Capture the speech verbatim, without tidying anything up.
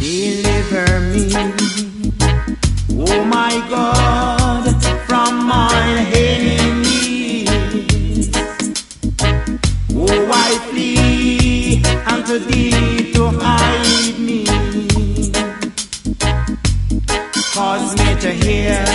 Deliver me, oh my God, from mine enemies. Oh, I flee unto thee to hide me. Cause me to hear